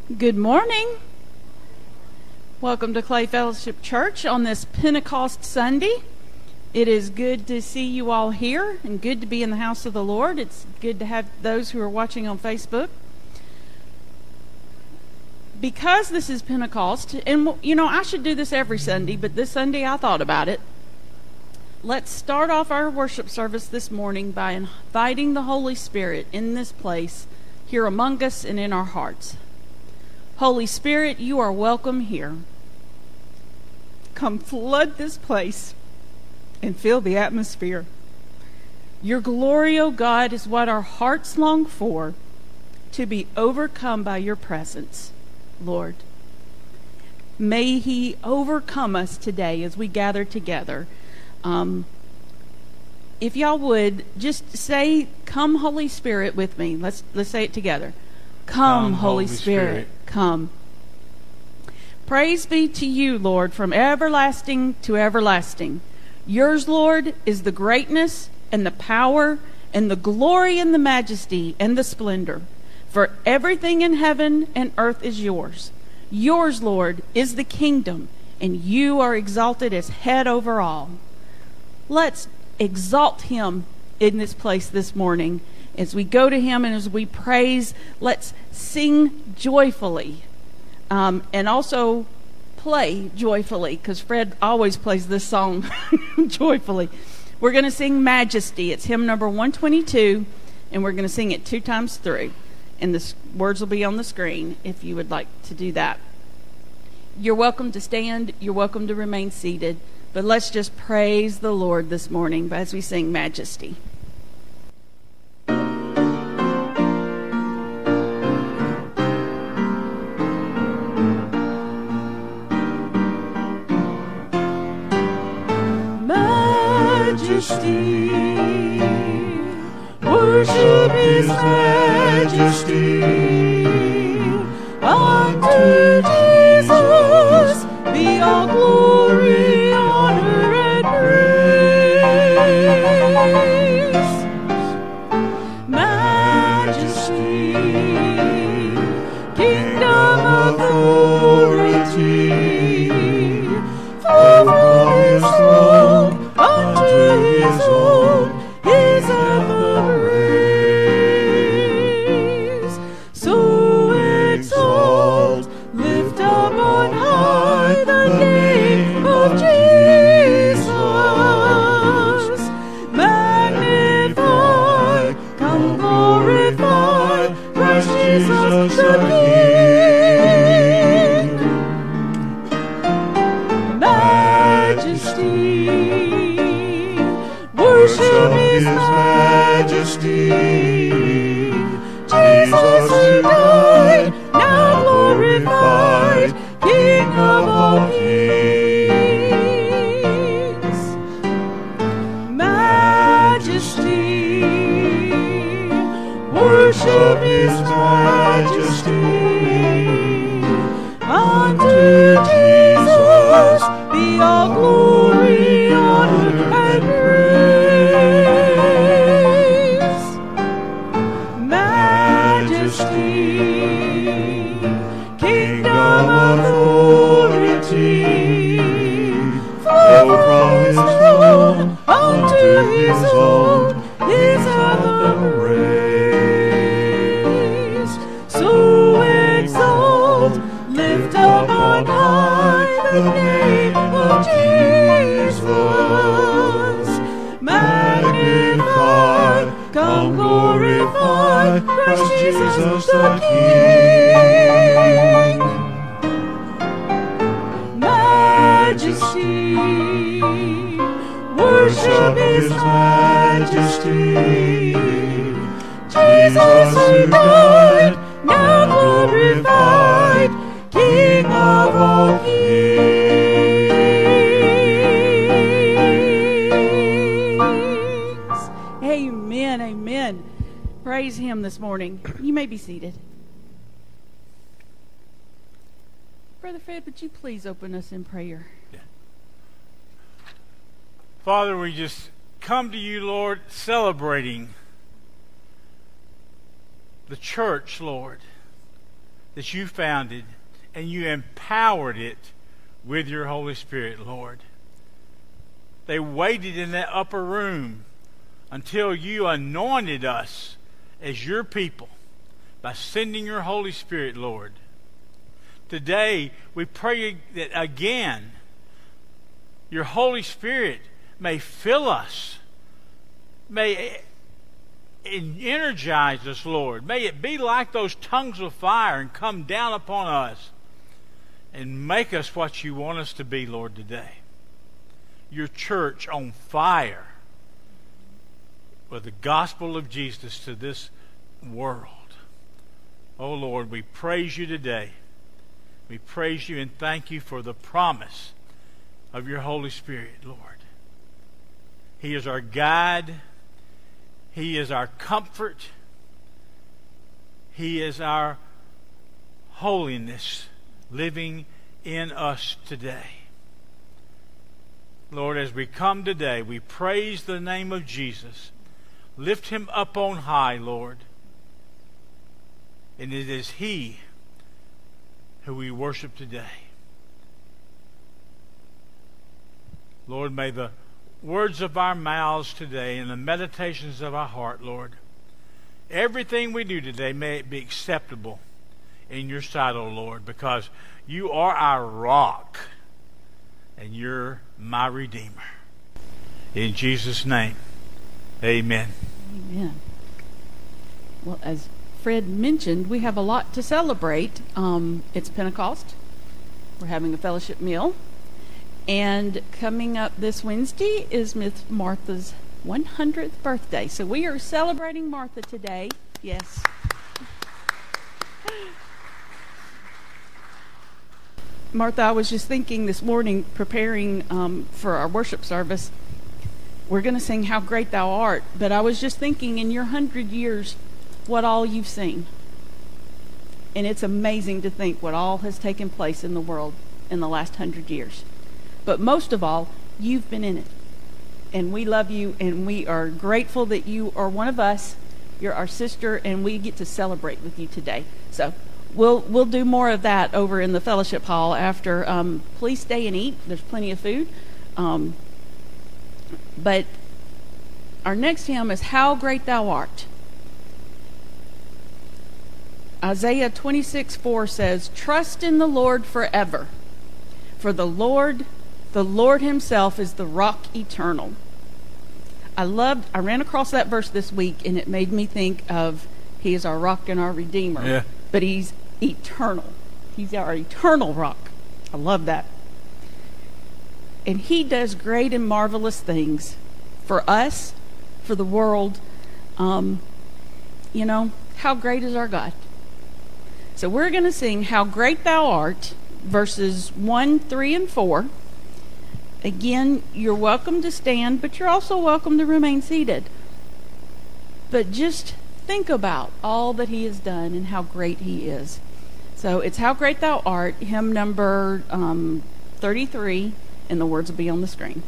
Good morning. Welcome to Clay Fellowship Church on this Pentecost Sunday. It is good to see you all here and good to be in the house of the Lord. It's good to have those who are watching on Facebook. Because this is Pentecost, and I should do this every Sunday, but this Sunday I thought about it. Let's start off our worship service this morning by inviting the Holy Spirit in this place, here among us and in our hearts. Holy Spirit, you are welcome here. Come flood this place and fill the atmosphere. Your glory, O God, is what our hearts long for, to be overcome by your presence, Lord. May he overcome us today as we gather together. If y'all would, just say, "Come, Holy Spirit," with me. Let's say it together. Come, Holy Spirit, come. Praise be to you, Lord, from everlasting to everlasting. Yours, Lord, is the greatness and the power and the glory and the majesty and the splendor. For everything in heaven and earth is yours. Yours, Lord, is the kingdom, and you are exalted as head over all. Let's exalt him in this place this morning. As we go to him and as we praise, let's sing joyfully and also play joyfully, because Fred always plays this song joyfully. We're going to sing Majesty. It's hymn number 122, and we're going to sing it 2 times through. And the words will be on the screen if you would like to do that. You're welcome to stand. You're welcome to remain seated. But let's just praise the Lord this morning as we sing Majesty. Majesty, worship his majesty. Unto Jesus be all glory, honor, and praise. Majesty, kingdom, authority, for from his throne unto his own his ever praise. So exalt, lift up on high the name of Jesus. Magnify, come glorify Christ Jesus the King. Majesty, worship his majesty. Jesus who died, now glorified, King of all kings. Majesty, worship his majesty. Unto Jesus be all glory, honor, and praise. Majesty, kingdom, authority, for from his throne unto his own his ever praise. So exalt, lift up on high the name of Jesus. Magnify, come glorify Christ Jesus the King. Majesty, worship his majesty. Jesus who died, now glorified, King of all kings. Amen, amen. Praise him this morning. You may be seated. Brother Fred, would you please open us in prayer? Yeah. Father, we just come to you, Lord, celebrating the church, Lord. that you founded, and you empowered it with your Holy Spirit, Lord. They waited in that upper room until you anointed us as your people by sending your Holy Spirit, Lord. Today, we pray that again, your Holy Spirit may fill us, may energize us, Lord. May it be like those tongues of fire and come down upon us and make us what you want us to be, Lord, today. Your church on fire with the gospel of Jesus to this world. Oh, Lord, we praise you today. We praise you and thank you for the promise of your Holy Spirit, Lord. He is our guide. He is our comfort. He is our holiness living in us today. Lord, as we come today, we praise the name of Jesus. Lift him up on high, Lord. And it is he who we worship today. Lord, may the words of our mouths today and the meditations of our heart, Lord, everything we do today, may it be acceptable in your sight, O Lord, because you are our rock and you're my Redeemer. In Jesus' name, amen. Amen. Well, as Fred mentioned, we have a lot to celebrate. It's Pentecost. We're having a fellowship meal. And coming up this Wednesday is Miss Martha's 100th birthday. So we are celebrating Martha today. Yes. Martha, I was just thinking this morning, preparing for our worship service, we're going to sing How Great Thou Art. But I was just thinking, in your 100 years, what all you've seen. And it's amazing to think what all has taken place in the world in the last 100 years. But most of all, you've been in it. And we love you, and we are grateful that you are one of us. You're our sister, and we get to celebrate with you today. So we'll do more of that over in the fellowship hall after. Please stay and eat. There's plenty of food. But our next hymn is How Great Thou Art. Isaiah 26:4 says, "Trust in the Lord forever, for the Lord himself is the rock eternal." I ran across that verse this week, and it made me think of he is our rock and our Redeemer. Yeah. But he's eternal. He's our eternal rock. I love that. And he does great and marvelous things for us, for the world. How great is our God? So we're going to sing How Great Thou Art, verses 1, 3, and 4. Again, you're welcome to stand, but you're also welcome to remain seated. But just think about all that he has done and how great he is. So it's How Great Thou Art, hymn number 33, and the words will be on the screen.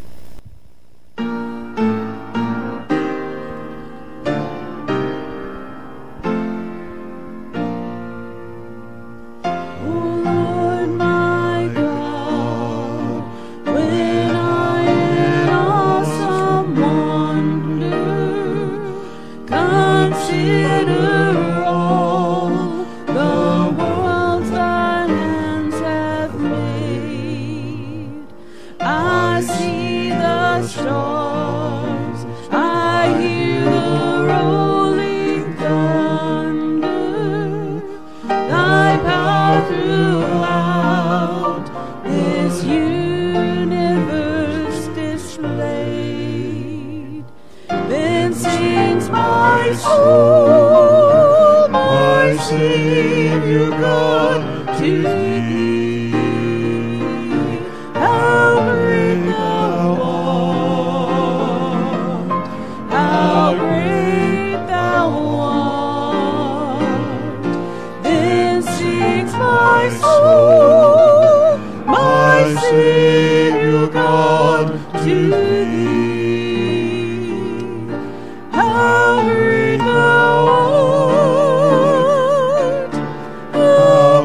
How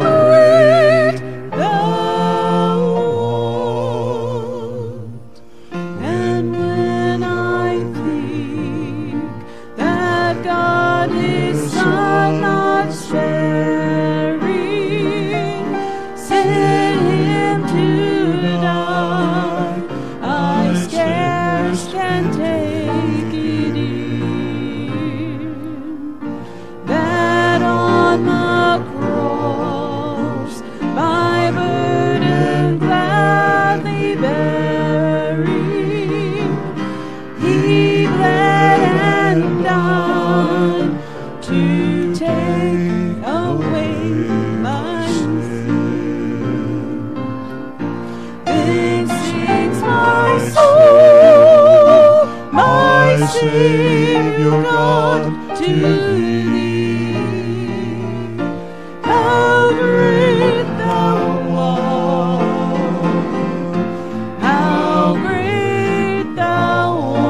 Savior God, to thee. How great thou art! How great thou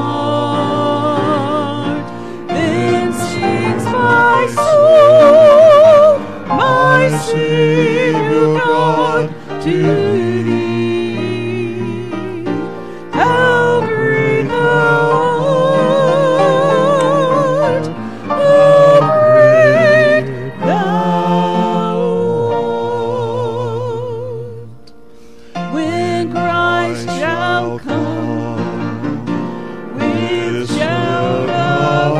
art! Then sings my soul, my Savior God, to thee. How great thou art! How great thou art! When Christ shall come with shout of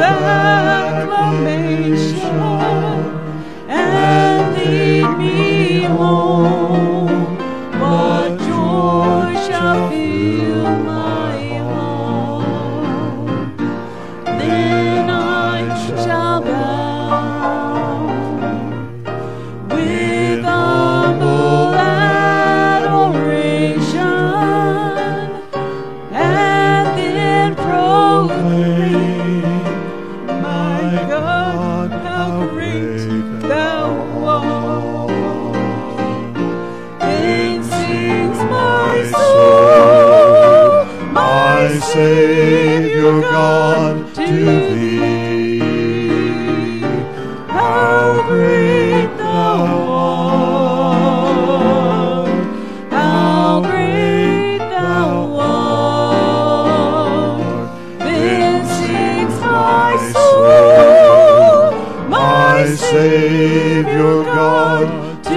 acclamation and lead me home, what joy shall fill my heart? Then I shall bow with humble adoration, and then proclaim, my God, how great thou art. Then sings my soul, my Savior God, to thee. How great thou art! How great thou art! Then sings my soul, my Savior God, to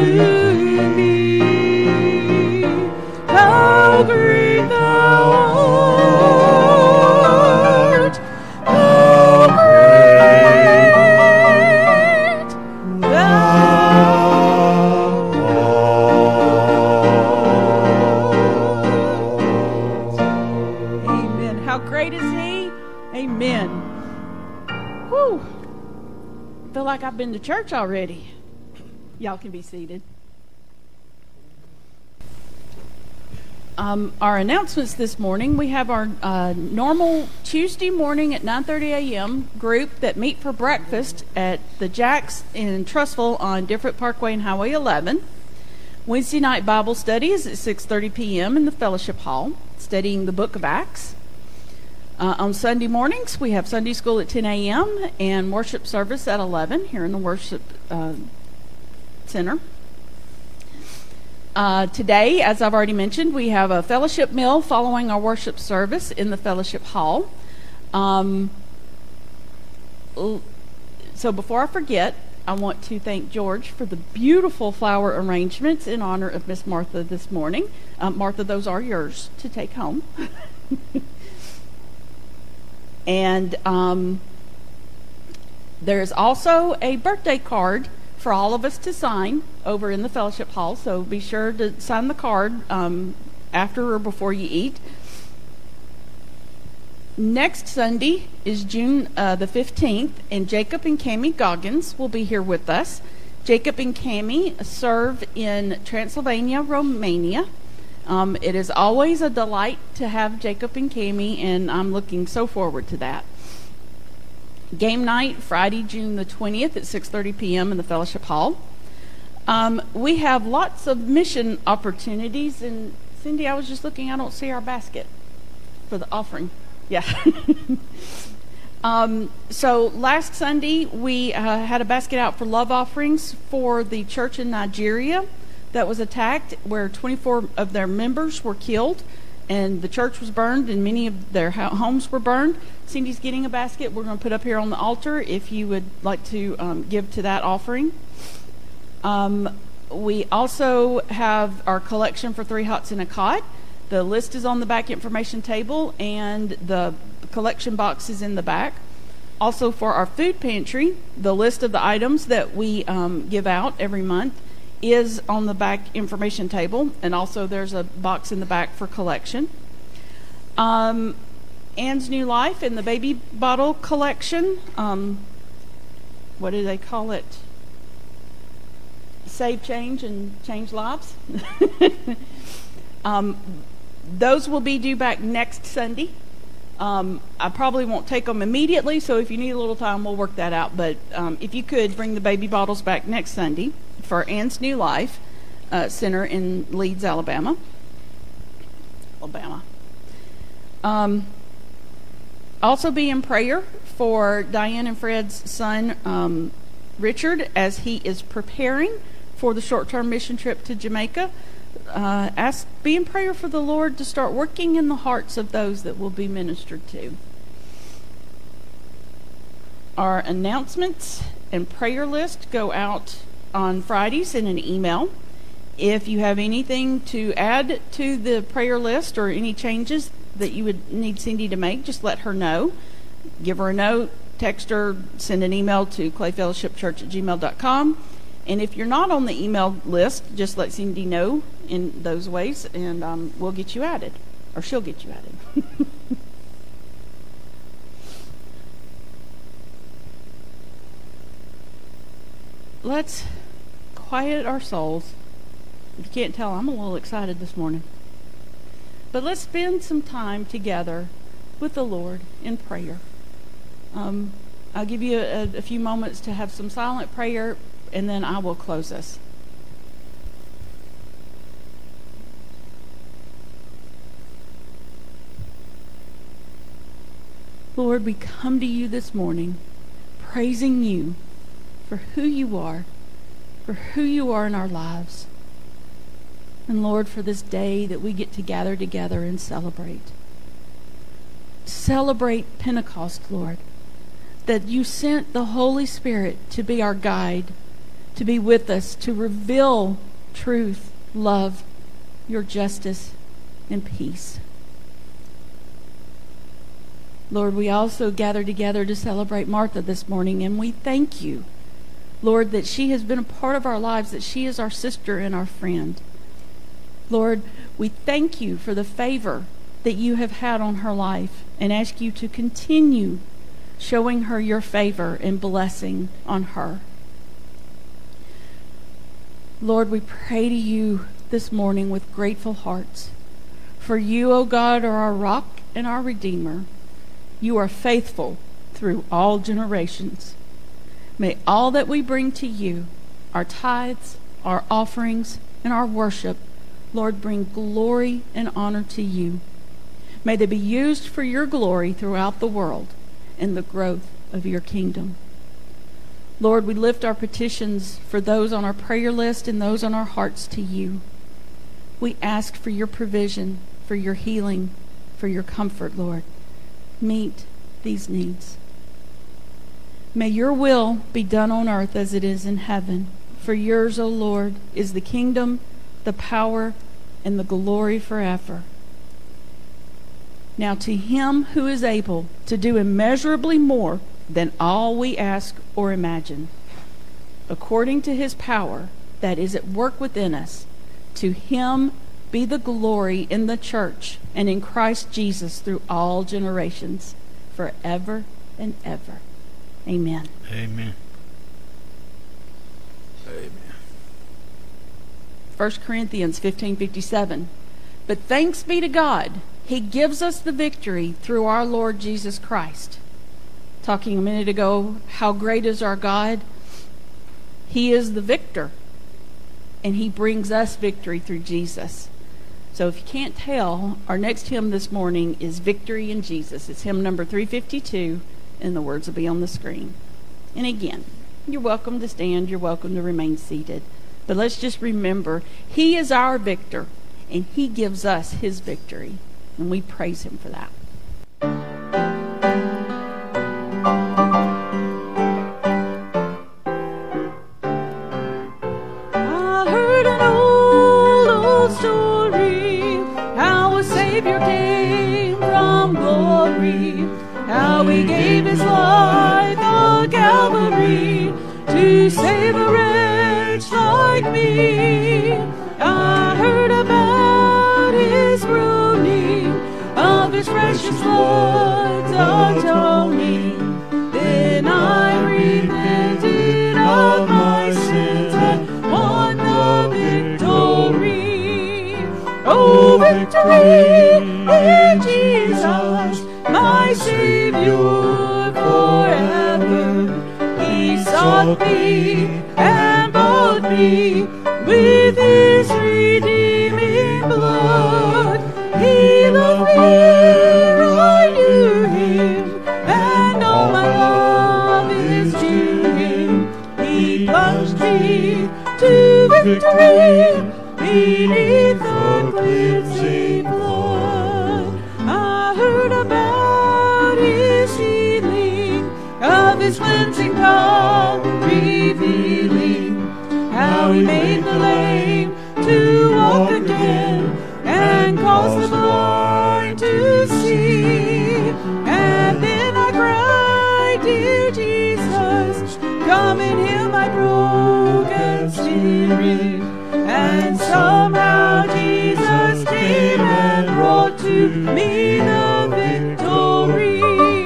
thee. How great thou art! How great thou art! Amen. How great is He? Amen. Whew. Feel like I've been to church already. Y'all can be seated. Our announcements this morning, we have our normal Tuesday morning at 9:30 a.m. group that meet for breakfast at the Jacks in Trussville on Differet Parkway and Highway 11. Wednesday night Bible study is at 6:30 p.m. in the Fellowship Hall, studying the book of Acts. On Sunday mornings, we have Sunday school at 10 a.m. and worship service at 11 here in the worship center. Today, as I've already mentioned, we have a fellowship meal following our worship service in the Fellowship Hall. So before I forget, I want to thank George for the beautiful flower arrangements in honor of Miss Martha this morning. Martha, those are yours to take home. And there's also a birthday card for all of us to sign over in the Fellowship Hall, so be sure to sign the card after or before you eat. Next Sunday is June the 15th, and Jacob and Cami Goggins will be here with us. Jacob and Cami serve in Transylvania, Romania. It is always a delight to have Jacob and Cami, and I'm looking so forward to that. Game night, Friday, June the 20th at 6:30 p.m. in the Fellowship Hall. We have lots of mission opportunities, and Cindy, I was just looking, I don't see our basket for the offering. Yeah. So last Sunday, we had a basket out for love offerings for the church in Nigeria that was attacked, where 24 of their members were killed, and the church was burned, and many of their homes were burned. Cindy's getting a basket we're going to put up here on the altar if you would like to give to that offering. We also have our collection for 3 Hots and a Cot. The list is on the back information table, and the collection box is in the back. Also, for our food pantry, the list of the items that we give out every month is on the back information table, and also there's a box in the back for collection. Anne's New Life and the baby bottle collection, what do they call it? Save Change and Change Lives. Those will be due back next Sunday. I probably won't take them immediately, so if you need a little time, we'll work that out. But if you could, bring the baby bottles back next Sunday for Ann's New Life Center in Leeds, Alabama. Also be in prayer for Diane and Fred's son, Richard, as he is preparing for the short-term mission trip to Jamaica. Be in prayer for the Lord to start working in the hearts of those that will be ministered to. Our announcements and prayer list go out on Fridays in an email. If you have anything to add to the prayer list or any changes that you would need Cindy to make, just let her know. Give her a note, text her, send an email to clayfellowshipchurch@gmail.com. And if you're not on the email list, just let Cindy know in those ways, and we'll get you added, or she'll get you added. Let's quiet our souls. If you can't tell, I'm a little excited this morning. But let's spend some time together with the Lord in prayer. I'll give you a few moments to have some silent prayer, and then I will close us. Lord, we come to you this morning praising you for who you are in our lives. And Lord, for this day that we get to gather together and celebrate. Celebrate Pentecost, Lord, that you sent the Holy Spirit to be our guide, to be with us, to reveal truth, love, your justice, and peace. Lord, we also gather together to celebrate Martha this morning, and we thank you, Lord, that she has been a part of our lives, that she is our sister and our friend. Lord, we thank you for the favor that you have had on her life and ask you to continue showing her your favor and blessing on her. Lord, we pray to you this morning with grateful hearts. For you, O God, are our rock and our Redeemer. You are faithful through all generations. May all that we bring to you, our tithes, our offerings, and our worship, Lord, bring glory and honor to you. May they be used for your glory throughout the world and the growth of your kingdom. Lord, we lift our petitions for those on our prayer list and those on our hearts to you. We ask for your provision, for your healing, for your comfort, Lord. Meet these needs. May your will be done on earth as it is in heaven. For yours, O Lord, is the kingdom, the power, and the glory forever. Now to him who is able to do immeasurably more than all we ask or imagine, according to his power that is at work within us, to him be the glory in the church and in Christ Jesus through all generations, forever and ever. Amen. Amen. Amen. 1 Corinthians 15:57. But thanks be to God, he gives us the victory through our Lord Jesus Christ. Talking a minute ago, how great is our God? He is the victor, and he brings us victory through Jesus. So if you can't tell, our next hymn this morning is Victory in Jesus. It's hymn number 352, and the words will be on the screen. And again, you're welcome to stand, you're welcome to remain seated. But let's just remember, he is our victor, and he gives us his victory. And we praise him for that. I heard an old story, how a Savior came from glory, how he gave his life on Calvary to save a wretch like me. I heard about his groaning, of his precious blood's atoning. Then I repented of my sins and won the victory. Oh, victory in Jesus, my my Savior forever. He sought me and bought me with His redeeming blood. He loved me ere I knew Him, and all my love is to Him. He plunged me to victory beneath the cleansing blood. I heard about His healing, of His cleansing power revealing, how He made the lame to walk again and caused the blind to see. And then I cried, dear Jesus, come and heal my broken spirit. And somehow Jesus came and brought to me the victory.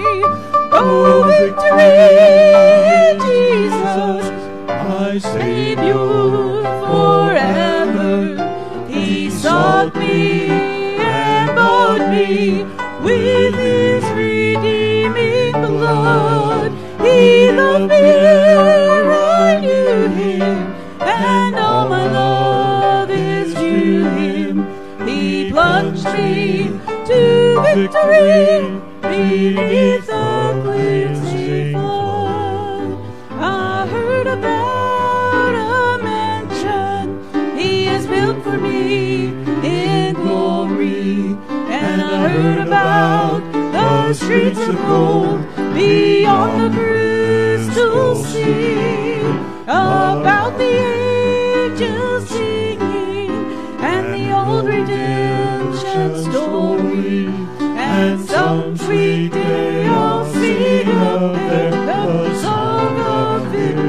Oh, victory in Jesus, my Savior forever. He sought me and bought me with His redeeming blood. He loved me ere I knew Him, and all my love is to Him. He plunged me to victory beneath the cleansing flood. I heard about a mansion He has built for me in glory, and I heard about the streets of gold beyond the crystal sea, about the angels singing and the old redemption story. And some sweet day I'll sing of there the song of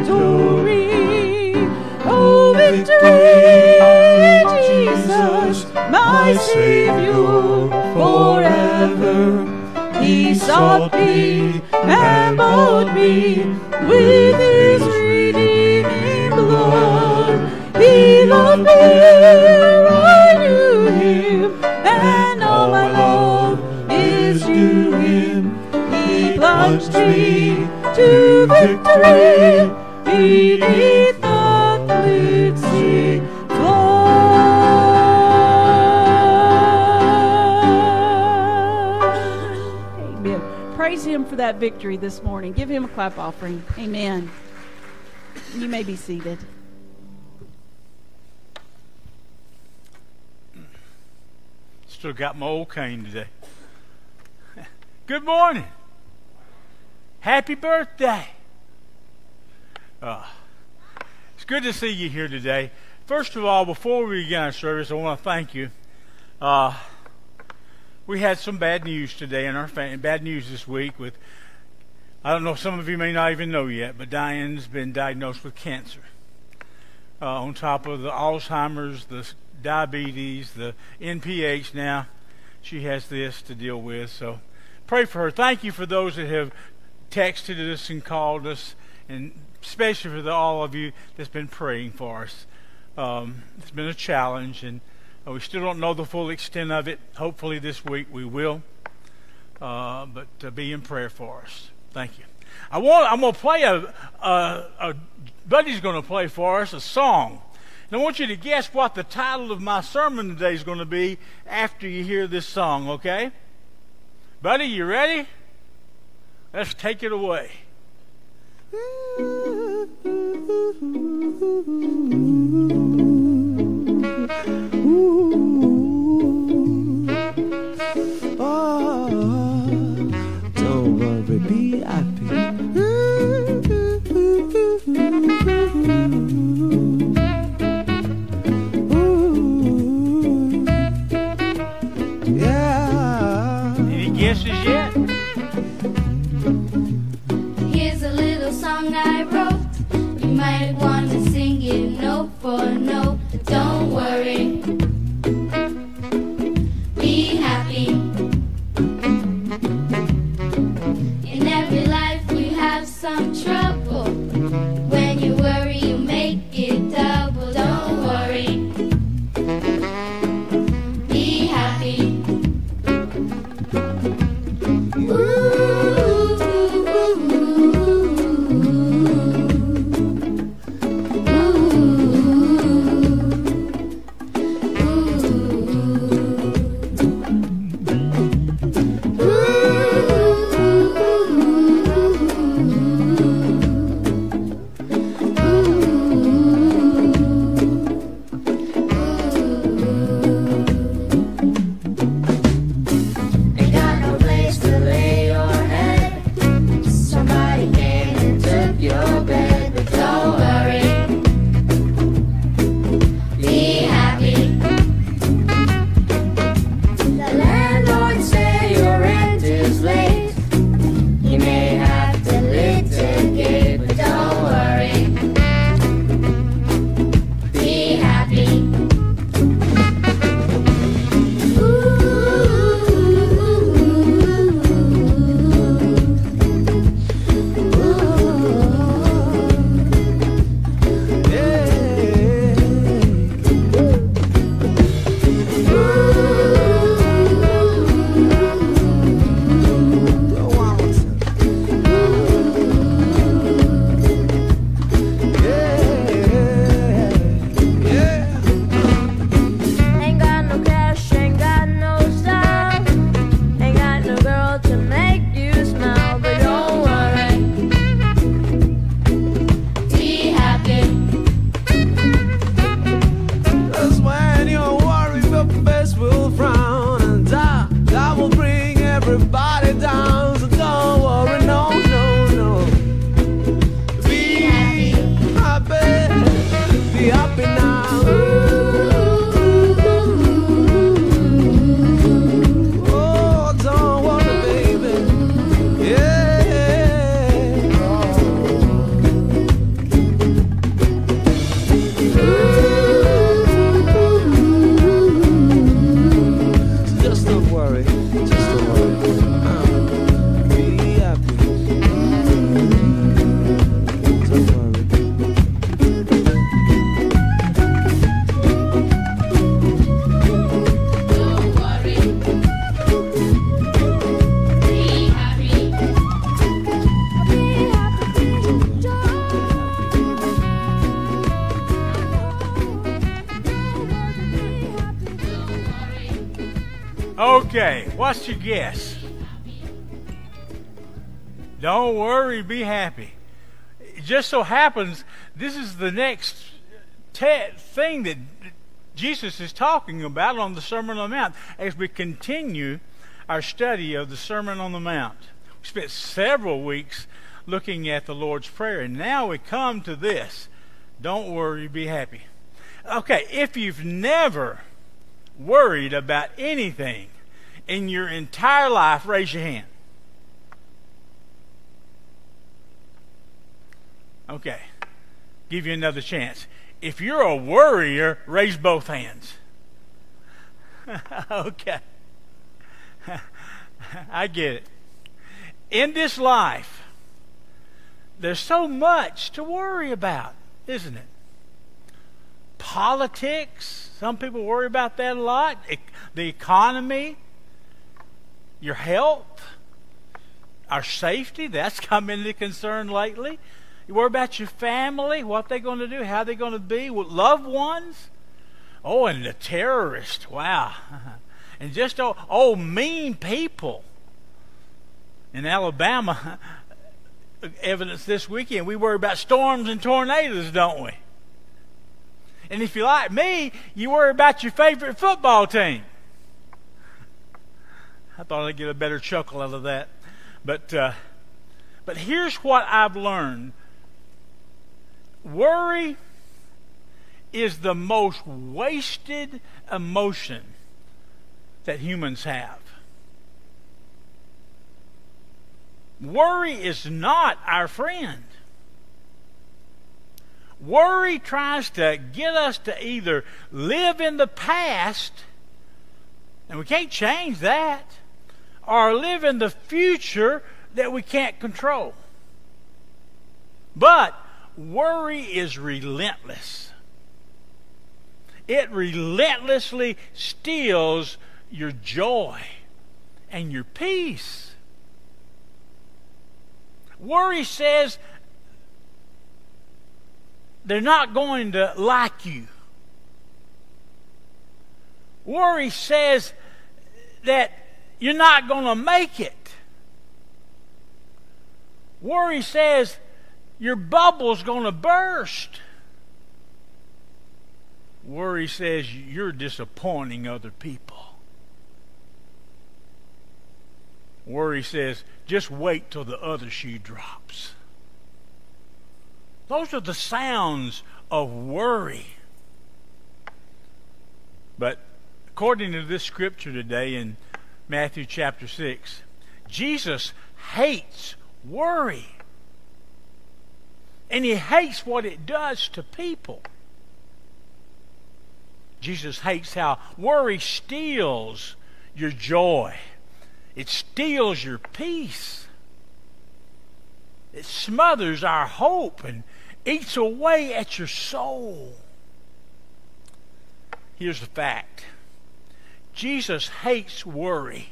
victory. Oh, victory, Jesus, my Savior forever. He sought me and bought me with His redeeming blood. He loved me ere I knew Him, and all my love is to Him. He plunged me to victory beneath the cleansing flood. Amen. Praise Him for that victory this morning. Give Him a clap offering. Amen. You may be seated. Still got my old cane today. Good morning. Happy birthday. It's good to see you here today. First of all, before we begin our service, I want to thank you. We had some bad news today in our family. Bad news this week with, I don't know, some of you may not even know yet, but Diane's been diagnosed with cancer. On top of the Alzheimer's, the diabetes, the NPH now, she has this to deal with. So pray for her. Thank you for those that have texted us and called us, and especially for all of you that's been praying for us. It's been a challenge, and we still don't know the full extent of it. Hopefully this week we will. But be in prayer for us. Thank you. I'm going to play Buddy's going to play for us a song. And I want you to guess what the title of my sermon today is going to be after you hear this song, okay? Buddy, you ready? Let's take it away. Don't worry, be happy. Any guesses yet? Here's a little song I wrote. You might want to sing it note for note. Okay, what's your guess? Don't worry, be happy. It just so happens this is the next thing that Jesus is talking about on the Sermon on the Mount as we continue our study of the Sermon on the Mount. We spent several weeks looking at the Lord's Prayer, and now we come to this. Don't worry, be happy. Okay, if you've never worried about anything in your entire life, raise your hand. Okay, give you another chance. If you're a worrier, raise both hands. Okay. I get it. In this life, there's so much to worry about, isn't it? Politics, some people worry about that a lot. The economy, your health, our safety, that's come into concern lately. You worry about your family, what they're going to do, how they're going to be, with loved ones. Oh, and the terrorists, wow. And just mean people. In Alabama, evidence this weekend, we worry about storms and tornadoes, don't we? And if you're like me, you worry about your favorite football team. I thought I'd get a better chuckle out of that. But here's what I've learned. Worry is the most wasted emotion that humans have. Worry is not our friend. Worry tries to get us to either live in the past, and we can't change that, or live in the future that we can't control. But worry is relentless. It relentlessly steals your joy and your peace. Worry says they're not going to like you. Worry says that you're not going to make it. Worry says your bubble's going to burst. Worry says you're disappointing other people. Worry says, just wait till the other shoe drops. Those are the sounds of worry. But according to this scripture today in Matthew chapter 6, Jesus hates worry. And he hates what it does to people. Jesus hates how worry steals your joy. It steals your peace. It smothers our hope and eats away at your soul. Here's the fact. Jesus hates worry,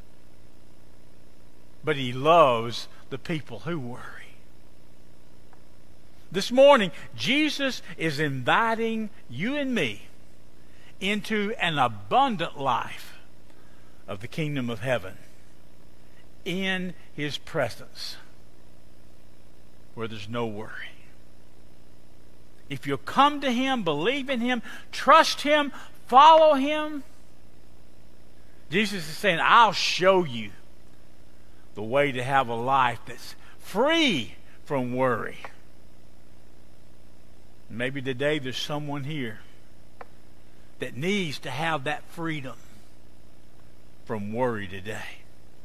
but he loves the people who worry. This morning, Jesus is inviting you and me into an abundant life of the kingdom of heaven in his presence where there's no worry. If you'll come to him, believe in him, trust him, follow him, Jesus is saying, I'll show you the way to have a life that's free from worry. Maybe today there's someone here that needs to have that freedom from worry today.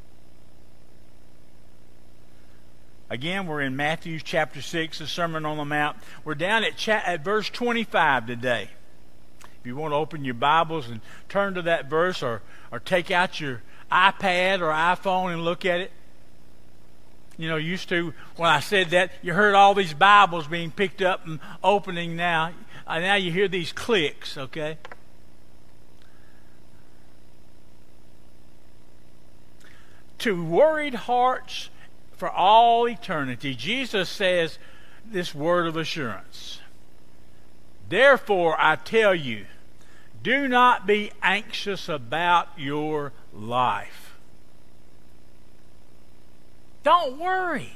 Again, we're in Matthew chapter 6, the Sermon on the Mount. We're down at verse 25 today. If you want to open your Bibles and turn to that verse, or take out your iPad or iPhone and look at it. You know, used to, when I said that, you heard all these Bibles being picked up and opening now. Now you hear these clicks, okay? To worried hearts for all eternity, Jesus says this word of assurance. Therefore, I tell you, Do not be anxious about your life. Don't worry.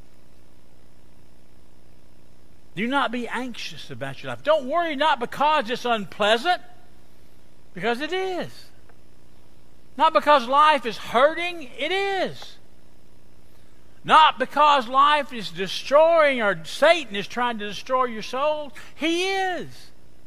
Do not be anxious about your life. Don't worry, not because it's unpleasant, because it is. Not because life is hurting, it is. Not because life is destroying or Satan is trying to destroy your soul, he is.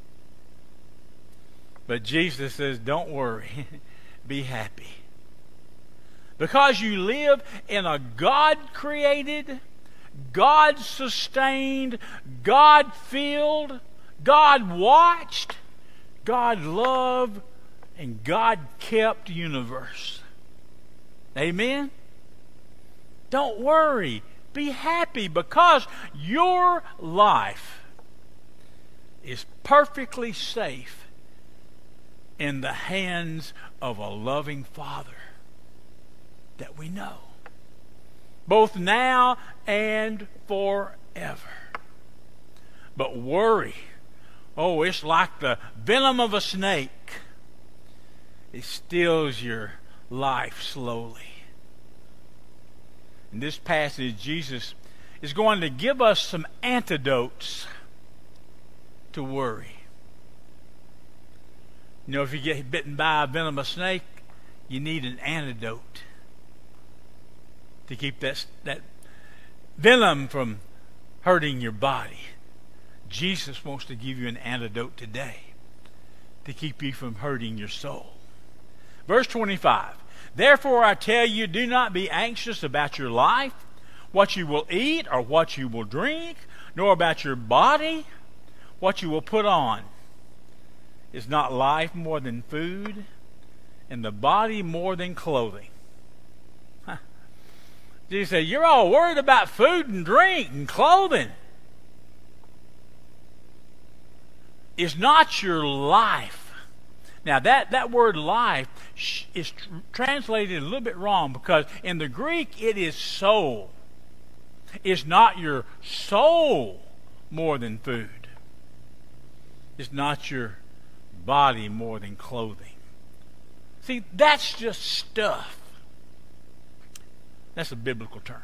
But Jesus says, don't worry, be happy. Because you live in a God-created, God-sustained, God-filled, God-watched, God-loved, and God-kept universe. Amen? Don't worry. Be happy because your life is perfectly safe in the hands of a loving Father that we know, both now and forever. But worry, oh, it's like the venom of a snake. It steals your life slowly. In this passage, Jesus is going to give us some antidotes to worry. You know, if you get bitten by a venomous snake, you need an antidote to keep that venom from hurting your body. Jesus wants to give you an antidote today to keep you from hurting your soul. Verse 25. Therefore I tell you, do not be anxious about your life, what you will eat or what you will drink, nor about your body, what you will put on. Is not life more than food, and the body more than clothing? Jesus said, you're all worried about food and drink and clothing. Is not your life. Now, that word life is translated a little bit wrong, because in the Greek it is soul. Is not your soul more than food? Is not your body more than clothing? See, that's just stuff. That's a biblical term.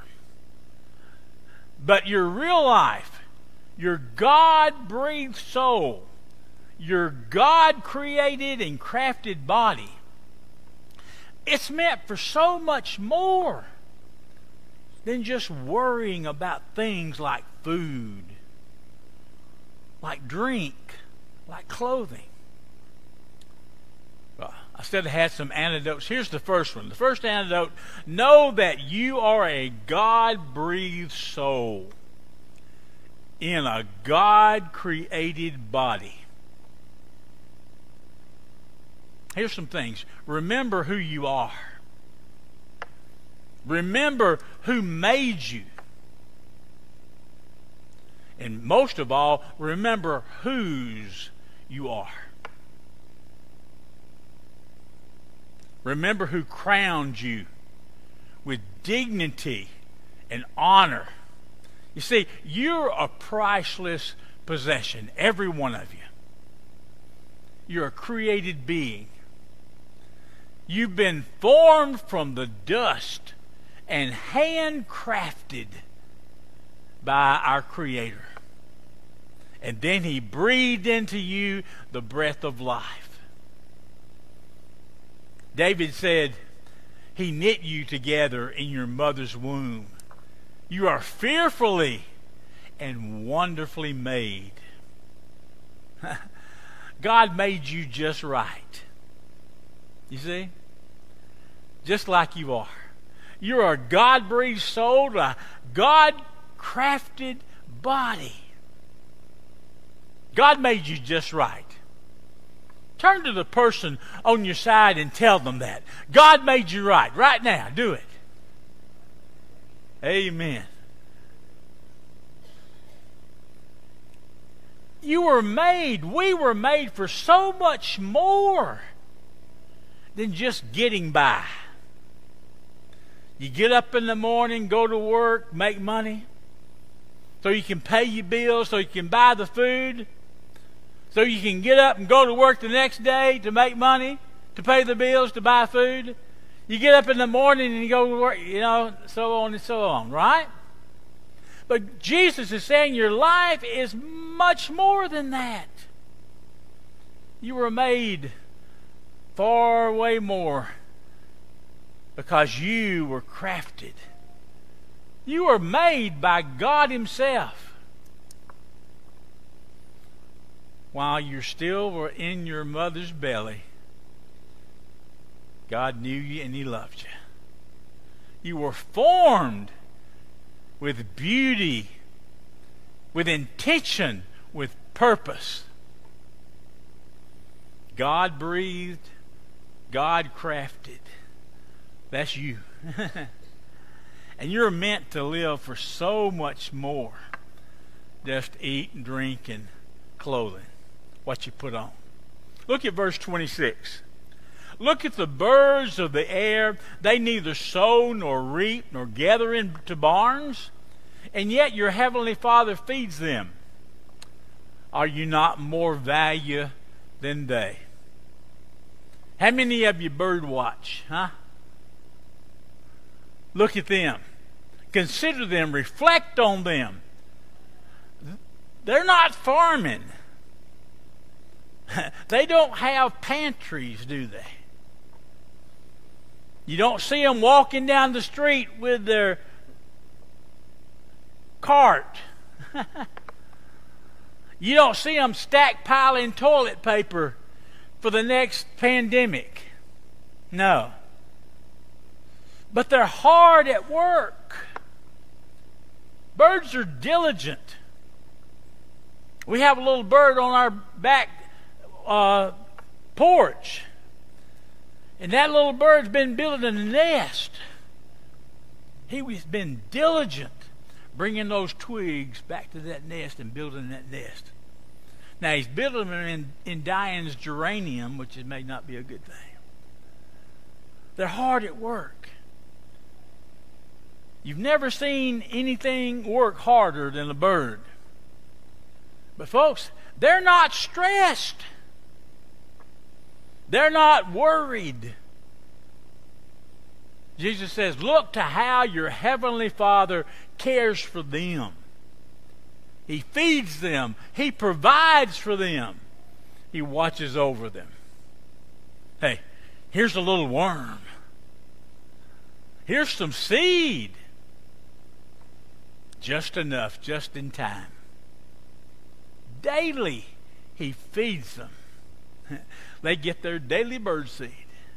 But your real life, your God-breathed soul, your God-created and crafted body, it's meant for so much more than just worrying about things like food, like drink, like clothing. Well, I said I had some antidotes. Here's the first one. The first antidote: know that you are a God-breathed soul in a God-created body. Here's some things. Remember who you are. Remember who made you. And most of all, remember whose you are. Remember who crowned you with dignity and honor. You see, you're a priceless possession, every one of you. You're a created being. You've been formed from the dust and handcrafted by our Creator. And then He breathed into you the breath of life. David said, He knit you together in your mother's womb. You are fearfully and wonderfully made. God made you just right. You see? Just like you are. You're a God-breathed soul, a God-crafted body. God made you just right. Turn to the person on your side and tell them that. God made you right. Right now. Do it. Amen. We were made for so much more than just getting by. You get up in the morning, go to work, make money, so you can pay your bills, so you can buy the food, so you can get up and go to work the next day to make money, to pay the bills, to buy food. You get up in the morning and you go to work, so on and so on, right? But Jesus is saying your life is much more than that. You were made far way more because you were crafted. You were made by God Himself. While you still were in your mother's belly, God knew you and He loved you. You were formed with beauty, with intention, with purpose. God breathed, God crafted. That's you. And you're meant to live for so much more. Just eat and drink and clothing, what you put on. Look at verse 26. Look at the birds of the air. They neither sow nor reap nor gather into barns, and yet your heavenly Father feeds them. Are you not more value than they? How many of you bird watch, huh? Look at them. Consider them. Reflect on them. They're not farming. They don't have pantries, do they? You don't see them walking down the street with their cart. You don't see them stackpiling toilet paper for the next pandemic. No. But they're hard at work. Birds are diligent. We have a little bird on our back porch. And that little bird's been building a nest. He's been diligent bringing those twigs back to that nest and building that nest. Now, he's building them in Diane's geranium, which may not be a good thing. They're hard at work. You've never seen anything work harder than a bird. But folks, they're not stressed. They're not worried. Jesus says, look to how your heavenly Father cares for them. He feeds them. He provides for them. He watches over them. Hey, here's a little worm. Here's some seed. Just enough, just in time. Daily, He feeds them. They get their daily bird seed.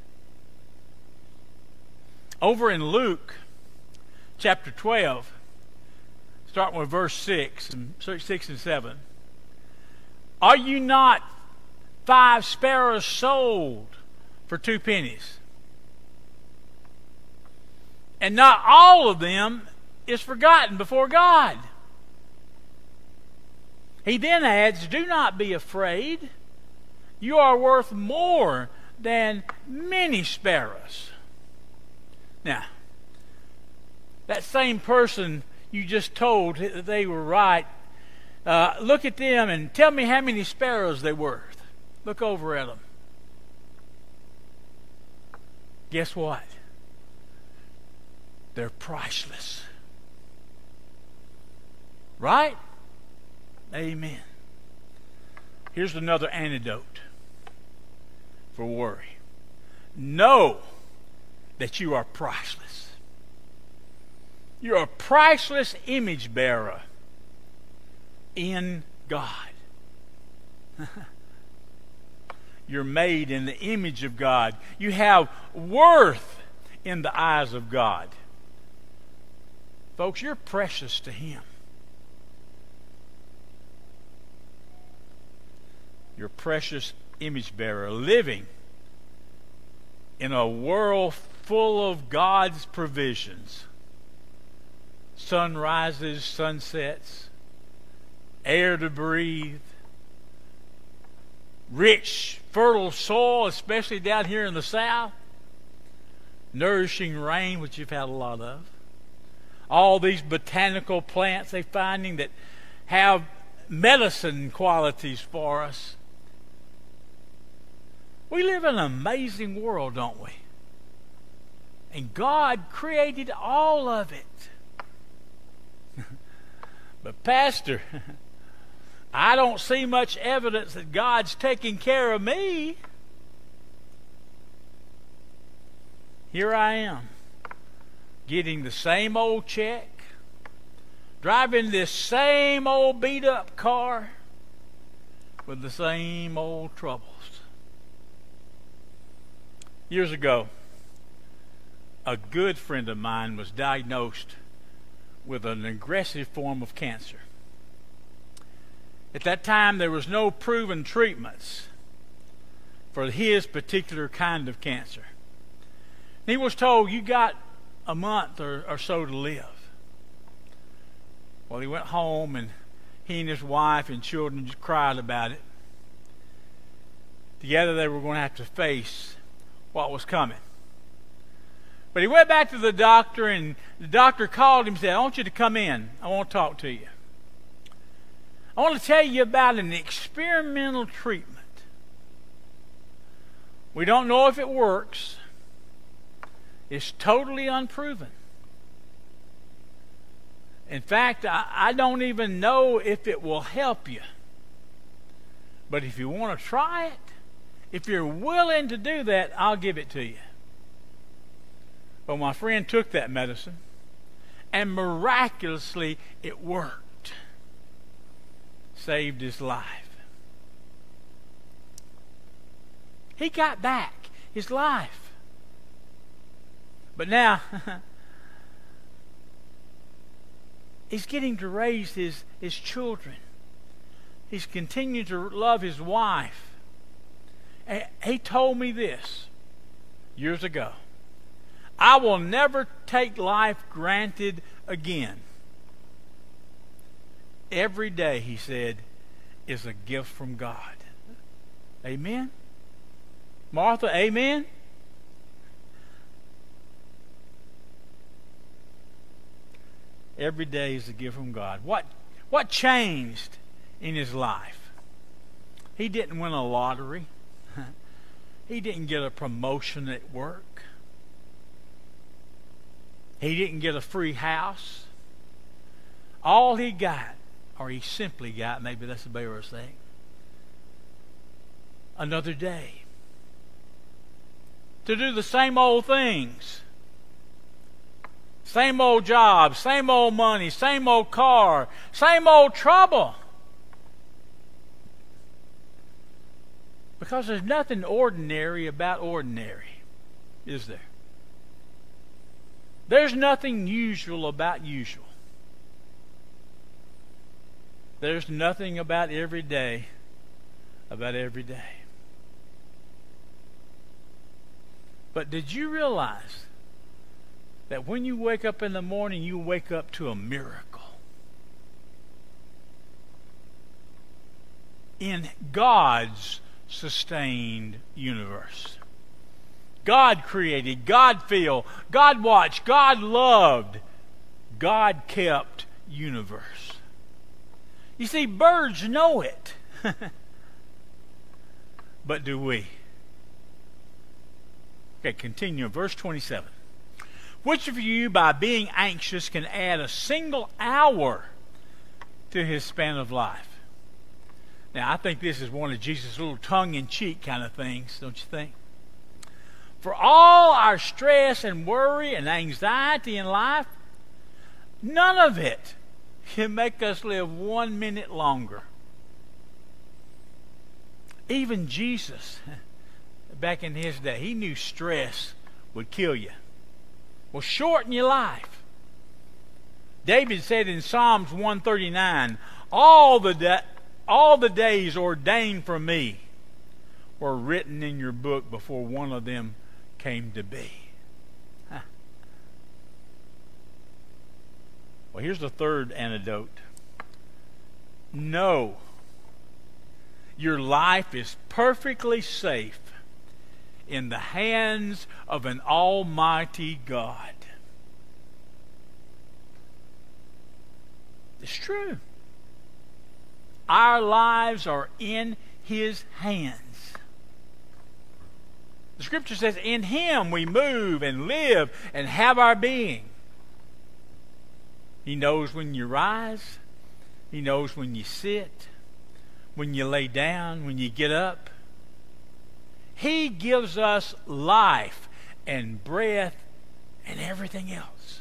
Over in Luke chapter 12, starting with verse 6 and 7. Are you not 5 sparrows sold for 2 pennies? And not all of them is forgotten before God. He then adds, do not be afraid. You are worth more than many sparrows. Now, that same person you just told that they were right, look at them and tell me how many sparrows they're worth. Look over at them. Guess what? They're priceless. Right? Amen. Here's another antidote for worry. Know that you are priceless. You're a priceless image bearer in God. You're made in the image of God. You have worth in the eyes of God. Folks, you're precious to Him. You're a precious image bearer, living in a world full of God's provisions. Sunrises, sunsets, air to breathe, rich, fertile soil, especially down here in the south, nourishing rain, which you've had a lot of. All these botanical plants they're finding that have medicine qualities for us. We live in an amazing world, don't we? And God created all of it. But Pastor, I don't see much evidence that God's taking care of me. Here I am, getting the same old check, driving this same old beat-up car with the same old troubles. Years ago, a good friend of mine was diagnosed with an aggressive form of cancer. At that time, there was no proven treatments for his particular kind of cancer. He was told, you got a month or so to live. Well, he went home, and he and his wife and children just cried about it. Together they were going to have to face what was coming. But he went back to the doctor, and the doctor called him and said, I want you to come in. I want to talk to you. I want to tell you about an experimental treatment. We don't know if it works. It's totally unproven. In fact, I don't even know if it will help you. But if you want to try it, if you're willing to do that, I'll give it to you. Well, my friend took that medicine, and miraculously it worked. Saved his life. He got back his life. But now, he's getting to raise his children. He's continuing to love his wife. And he told me this years ago. I will never take life granted again. Every day, he said, is a gift from God. Amen? Martha, amen? Every day is a gift from God. What changed in his life? He didn't win a lottery. He didn't get a promotion at work. He didn't get a free house. All he got, or he simply got, maybe that's a better thing, another day to do the same old things. Same old job, same old money, same old car, same old trouble. Because there's nothing ordinary about ordinary, is there? There's nothing usual about usual. There's nothing about every day about every day. But did you realize that when you wake up in the morning, you wake up to a miracle? In God's sustained universe. God created, God filled, God watched, God loved, God kept universe. You see, birds know it. But do we? Okay, continue. Verse 27. Which of you, by being anxious, can add a single hour to his span of life? Now, I think this is one of Jesus' little tongue-in-cheek kind of things, don't you think? For all our stress and worry and anxiety in life, none of it can make us live 1 minute longer. Even Jesus, back in his day, he knew stress would kill you. Will shorten your life. David said in Psalms 139, all the days ordained for me were written in your book before one of them came to be. Huh. Well, here's the third antidote. Know your life is perfectly safe in the hands of an almighty God. It's true. Our lives are in his hands. The Scripture says, in Him we move and live and have our being. He knows when you rise. He knows when you sit, when you lay down, when you get up. He gives us life and breath and everything else.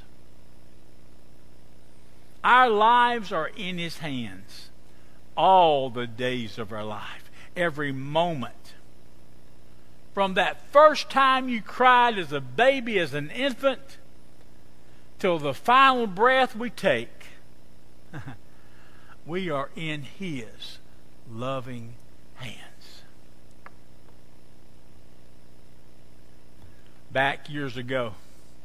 Our lives are in His hands all the days of our life, every moment. From that first time you cried as a baby, as an infant, till the final breath we take, we are in His loving hands. Back years ago,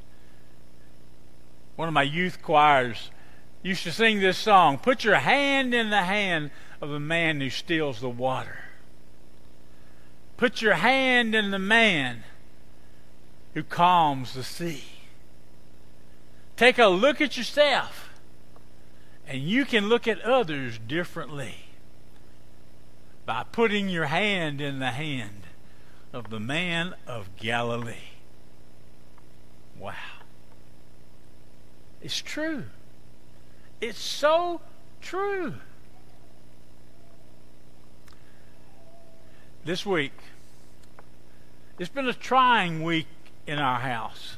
one of my youth choirs used to sing this song, "Put your hand in the hand of the man who steals the water. Put your hand in the man who calms the sea. Take a look at yourself, and you can look at others differently by putting your hand in the hand of the man of Galilee." Wow. It's true. It's so true. This week, it's been a trying week in our house.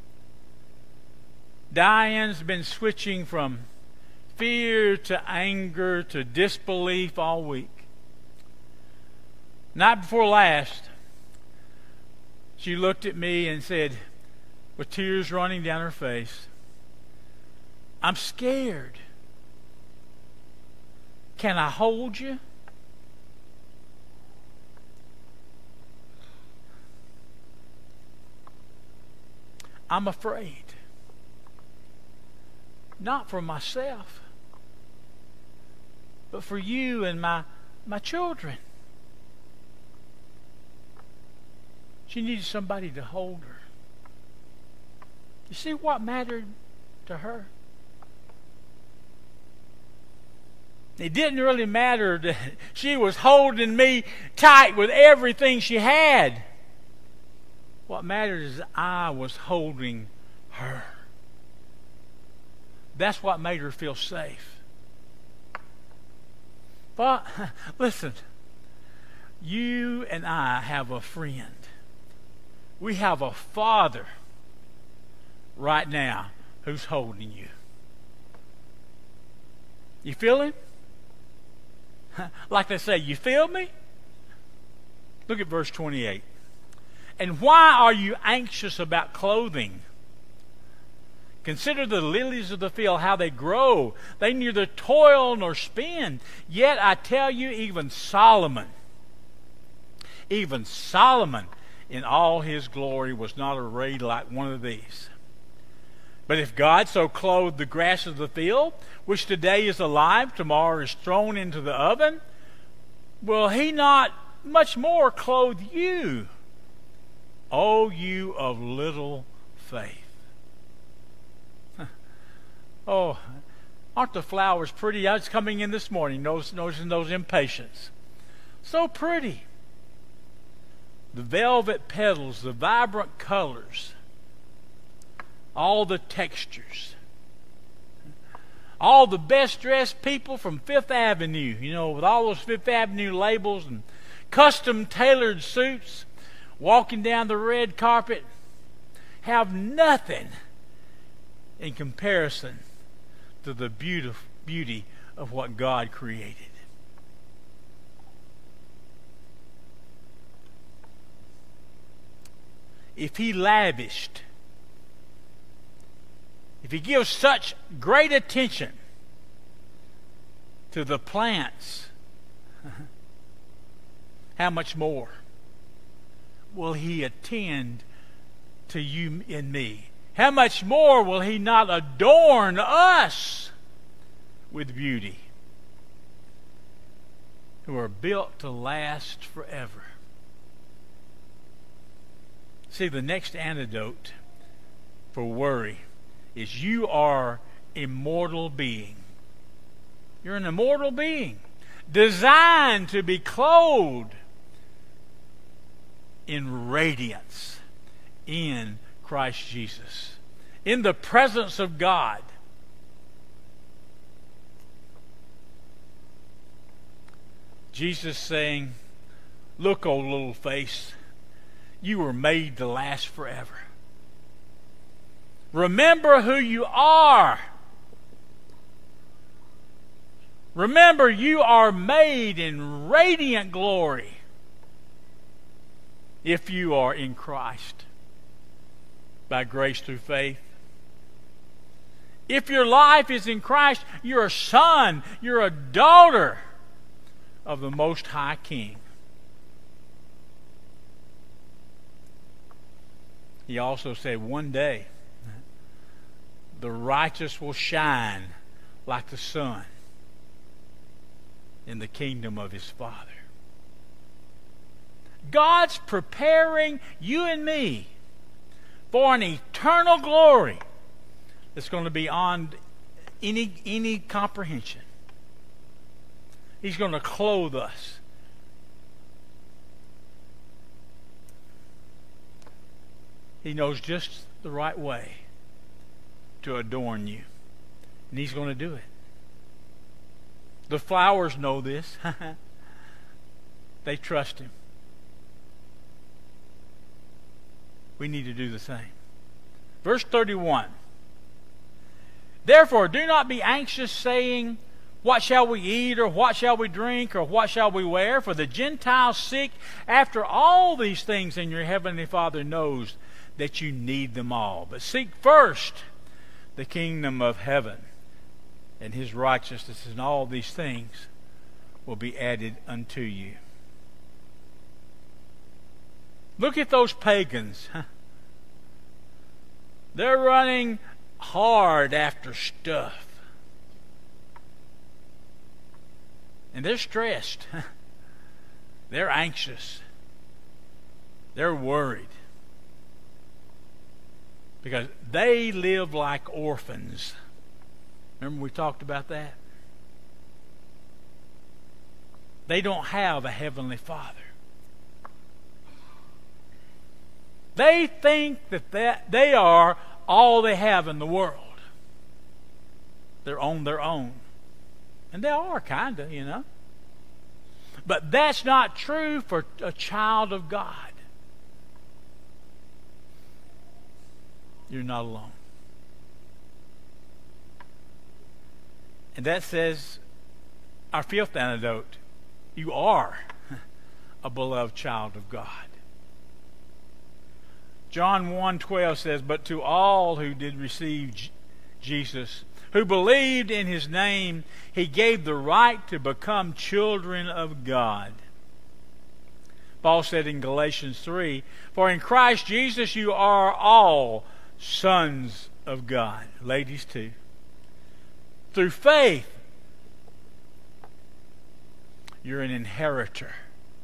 Diane's been switching from fear to anger to disbelief all week. Night before last, she looked at me and said, with tears running down her face, "I'm scared. Can I hold you?" I'm afraid. Not for myself, but for you and my children. She needed somebody to hold her. You see what mattered to her? It didn't really matter that she was holding me tight with everything she had. What mattered is I was holding her. That's what made her feel safe. But listen, you and I have a friend. We have a Father right now who's holding you. You feel Him? Like they say, you feel me? Look at verse 28. "And why are you anxious about clothing? Consider the lilies of the field, how they grow. They neither toil nor spin. Yet I tell you, even Solomon in all his glory was not arrayed like one of these. But if God so clothed the grass of the field, which today is alive, tomorrow is thrown into the oven, will He not much more clothe you, O you of little faith?" Oh, aren't the flowers pretty? I was coming in this morning, noticing those impatiens. So pretty. The velvet petals, the vibrant colors, all the textures. All the best dressed people from Fifth Avenue, with all those Fifth Avenue labels and custom tailored suits, walking down the red carpet, have nothing in comparison to the beauty of what God created. If He lavished, if He gives such great attention to the plants, how much more will He attend to you and me? How much more will He not adorn us with beauty, who are built to last forever? See, the next antidote for worry is you are immortal being. You're an immortal being, designed to be clothed in radiance in Christ Jesus, in the presence of God. Jesus saying, look, old little face, you were made to last forever. Remember who you are. Remember, you are made in radiant glory if you are in Christ by grace through faith. If your life is in Christ, you're a son, you're a daughter of the Most High King. He also said, one day the righteous will shine like the sun in the kingdom of his Father. God's preparing you and me for an eternal glory that's going to be beyond any comprehension. He's going to clothe us. He knows just the right way to adorn you. And He's going to do it. The flowers know this. They trust Him. We need to do the same. Verse 31. Therefore, do not be anxious, saying, what shall we eat, or what shall we drink, or what shall we wear? For the Gentiles seek after all these things, and your heavenly Father knows that you need them all. But seek first the kingdom of heaven and His righteousness, and all these things will be added unto you. Look at those pagans. They're running hard after stuff. And they're stressed. They're anxious. They're worried. Because they live like orphans. Remember we talked about that? They don't have a heavenly Father. They think that they are all they have in the world. They're on their own. And they are, kind of, you know. But that's not true for a child of God. You're not alone. And that says, our fifth antidote, you are a beloved child of God. John 1:12 says, but to all who did receive Jesus, who believed in His name, He gave the right to become children of God. Paul said in Galatians 3, for in Christ Jesus you are all sons of God. Ladies too. Through faith, you're an inheritor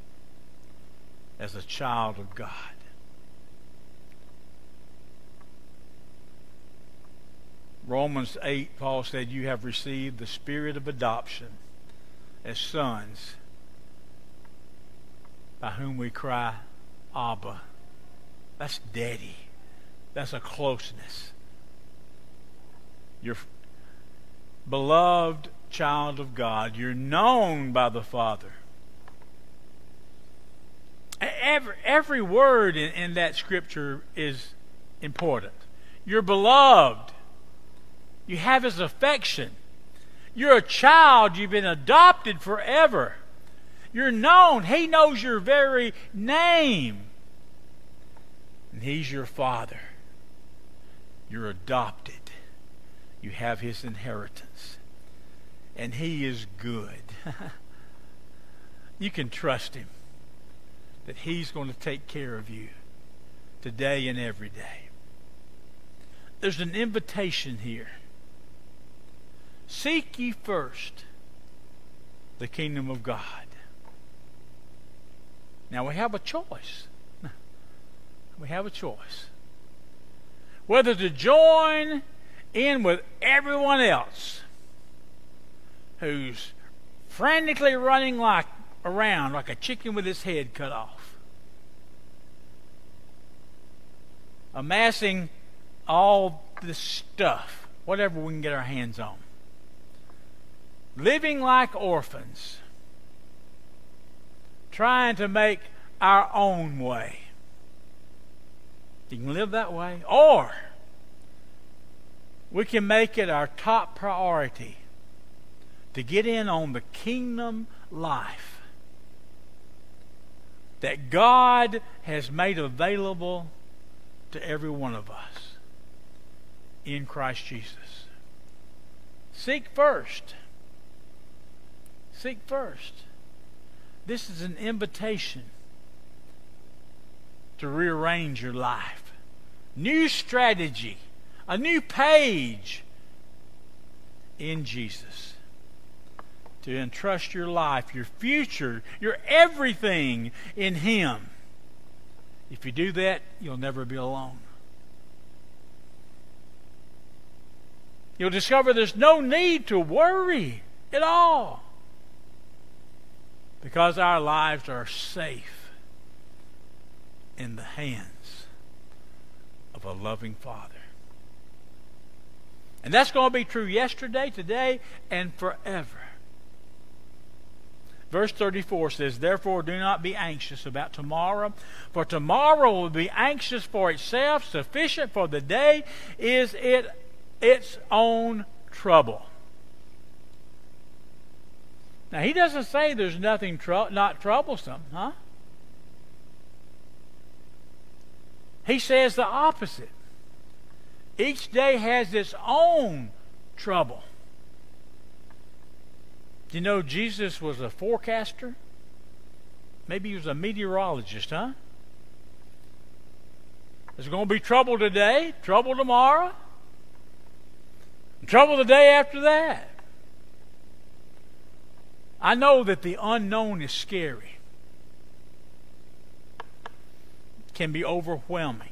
as a child of God. Romans 8, Paul said, you have received the spirit of adoption as sons, by whom we cry, Abba. That's daddy. That's a closeness. You're beloved child of God. You're known by the Father. Every word in that scripture is important. You're beloved. You have His affection. You're a child. You've been adopted forever. You're known. He knows your very name. And He's your Father. You're adopted. You have His inheritance. And He is good. You can trust Him that He's going to take care of you today and every day. There's an invitation here. Seek ye first the kingdom of God. Now we have a choice. We have a choice. Whether to join in with everyone else who's frantically running around like a chicken with its head cut off. amassing all this stuff, whatever we can get our hands on. Living like orphans, trying to make our own way. You can live that way, or we can make it our top priority to get in on the kingdom life that God has made available to every one of us in Christ Jesus. Seek first. Seek first. This is an invitation to rearrange your life. New strategy. A new page in Jesus. To entrust your life, your future, your everything in Him. If you do that, you'll never be alone. You'll discover there's no need to worry at all, because our lives are safe in the hands of a loving Father. And that's going to be true yesterday, today, and forever. Verse 34 says, "Therefore do not be anxious about tomorrow, for tomorrow will be anxious for itself. Sufficient for the day is its own trouble." Now, he doesn't say there's nothing not troublesome, huh? He says the opposite. Each day has its own trouble. Do you know Jesus was a forecaster? Maybe he was a meteorologist, huh? There's going to be trouble today, trouble tomorrow, and trouble the day after that. I know that the unknown is scary. It can be overwhelming.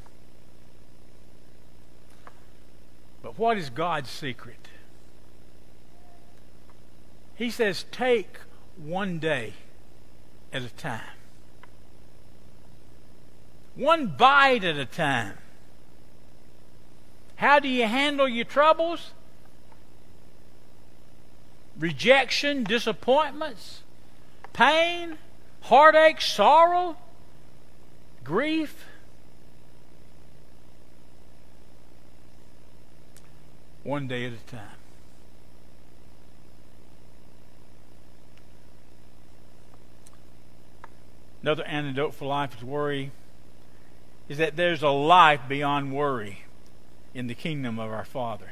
But what is God's secret? He says, take one day at a time. One bite at a time. How do you handle your troubles? Rejection, disappointments, pain, heartache, sorrow, grief. One day at a time. Another antidote for life is worry is that there's a life beyond worry in the kingdom of our Father.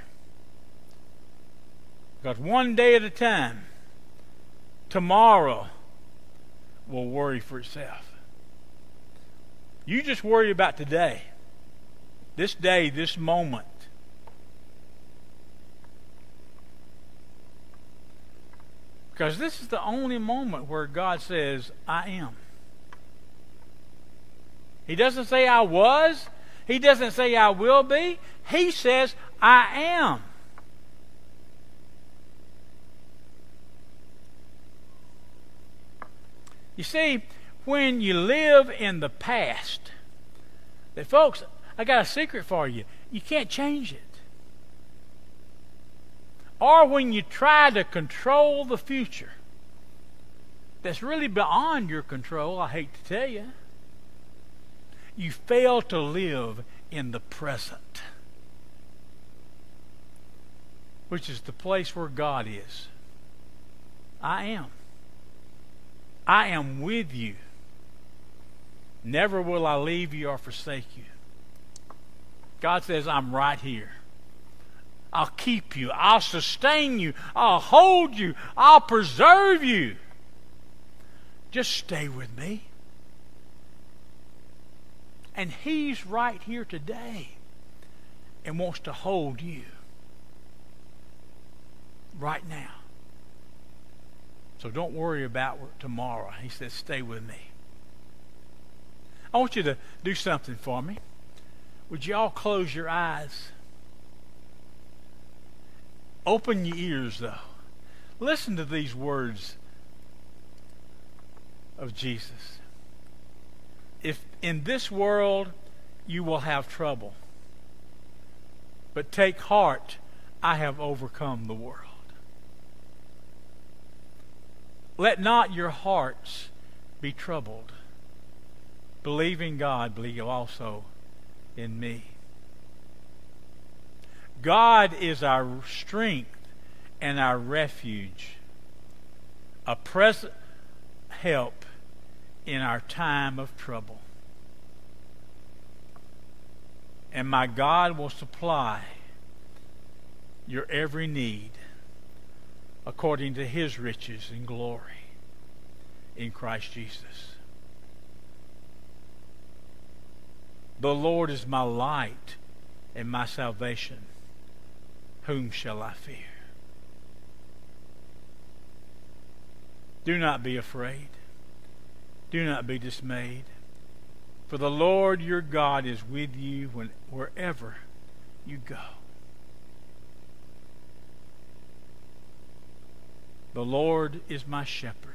Because one day at a time, tomorrow will worry for itself. You just worry about today, this day, this moment. Because this is the only moment where God says, I am. He doesn't say I was. He doesn't say I will be. He says I am. You see, when you live in the past, that folks, I got a secret for you. You can't change it. Or when you try to control the future, that's really beyond your control, I hate to tell you. You fail to live in the present, which is the place where God is. I am. I am with you. Never will I leave you or forsake you. God says, I'm right here. I'll keep you. I'll sustain you. I'll hold you. I'll preserve you. Just stay with me. And He's right here today and wants to hold you right now. So don't worry about tomorrow. He says, stay with me. I want you to do something for me. Would you all close your eyes? Open your ears, though. Listen to these words of Jesus. If in this world you will have trouble, But take heart, I have overcome the world. Let not your hearts be troubled. Believe in God, believe also in me. God is our strength and our refuge, a present help in our time of trouble. And my God will supply your every need according to His riches and glory in Christ Jesus. The Lord is my light and my salvation. Whom shall I fear? Do not be afraid. Do not be dismayed. For the Lord your God is with you wherever you go. The Lord is my shepherd.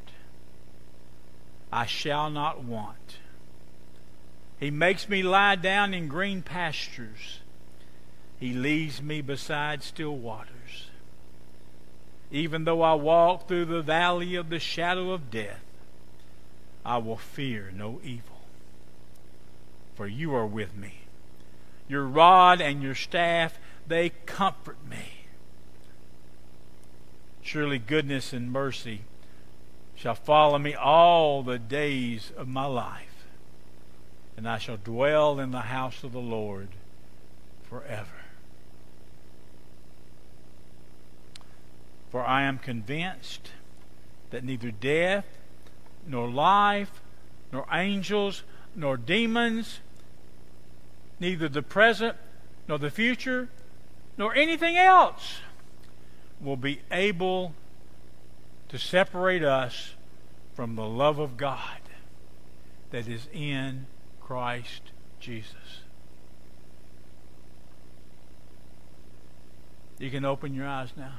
I shall not want. He makes me lie down in green pastures. He leads me beside still waters. Even though I walk through the valley of the shadow of death, I will fear no evil. For you are with me. Your rod and your staff, they comfort me. Surely goodness and mercy shall follow me all the days of my life, and I shall dwell in the house of the Lord forever. For I am convinced that neither death, nor life, nor angels, nor demons, neither the present, nor the future, nor anything else will be able to separate us from the love of God that is in Christ Jesus. You can open your eyes now.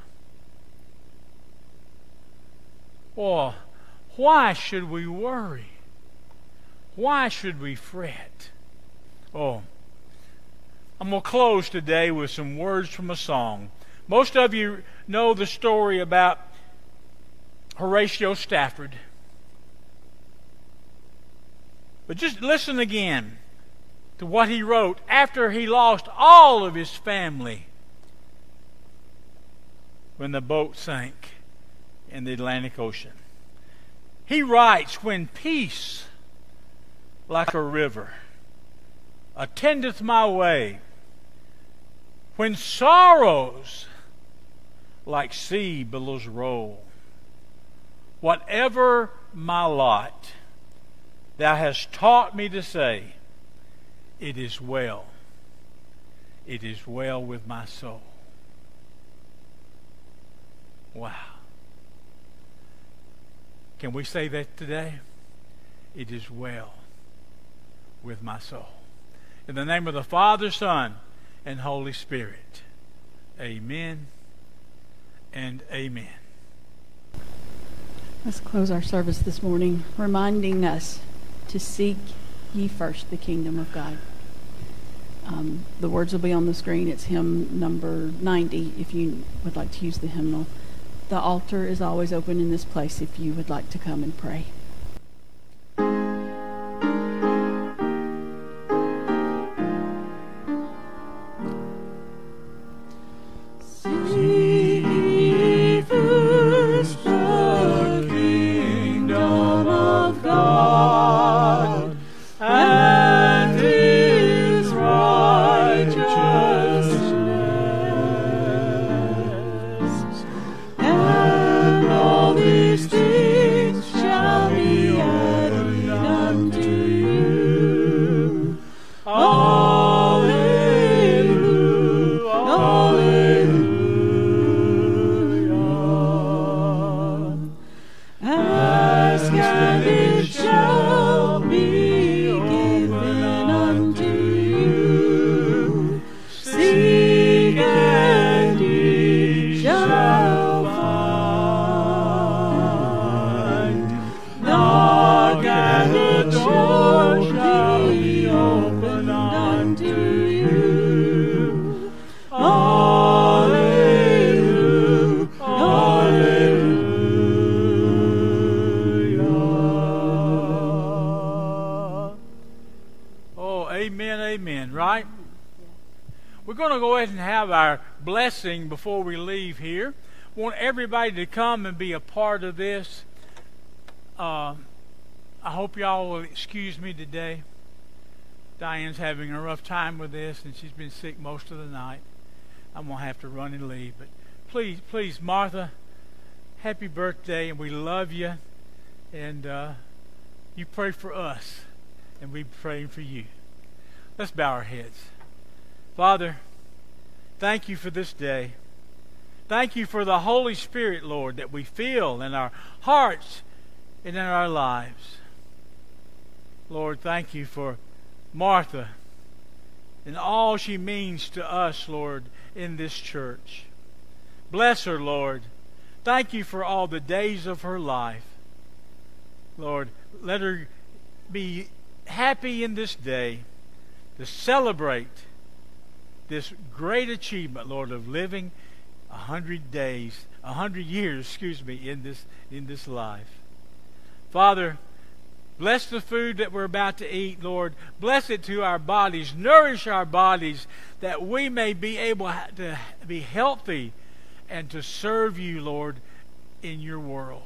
Well, why should we worry? Why should we fret? Oh, I'm going to close today with some words from a song. Most of you know the story about Horatio Stafford. But just listen again to what he wrote after he lost all of his family when the boat sank in the Atlantic Ocean. He writes, when peace like a river attendeth my way, when sorrows like sea billows roll, whatever my lot, thou hast taught me to say, it is well with my soul. Wow. Can we say that today? It is well with my soul. In the name of the Father, Son, and Holy Spirit. Amen and amen. Let's close our service this morning, reminding us to seek ye first the kingdom of God. The words will be on the screen. It's hymn number 90 if you would like to use the hymnal. The altar is always open in this place if you would like to come and pray. Shall Oh, amen, amen, right? We're going to go ahead and have our blessing before we leave here. Want everybody to come and be a part of this. I hope y'all will excuse me today. Diane's having a rough time with this, and she's been sick most of the night. I'm going to have to run and leave. But please, Martha, happy birthday, and we love you. And you pray for us, and we pray for you. Let's bow our heads. Father, thank you for this day. Thank you for the Holy Spirit, Lord, that we feel in our hearts and in our lives. Lord, thank you for Martha and all she means to us, Lord, in this church. Bless her, Lord. Thank you for all the days of her life. Lord, let her be happy in this day to celebrate this great achievement, Lord, of living 100 years, in this life. Father, bless the food that we're about to eat, Lord. Bless it to our bodies. Nourish our bodies that we may be able to be healthy and to serve you, Lord, in your world.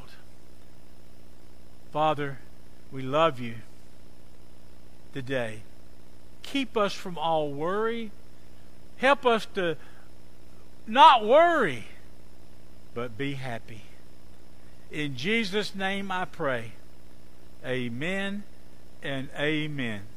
Father, we love you today. Keep us from all worry. Help us to not worry, but be happy. In Jesus' name I pray. Amen and amen.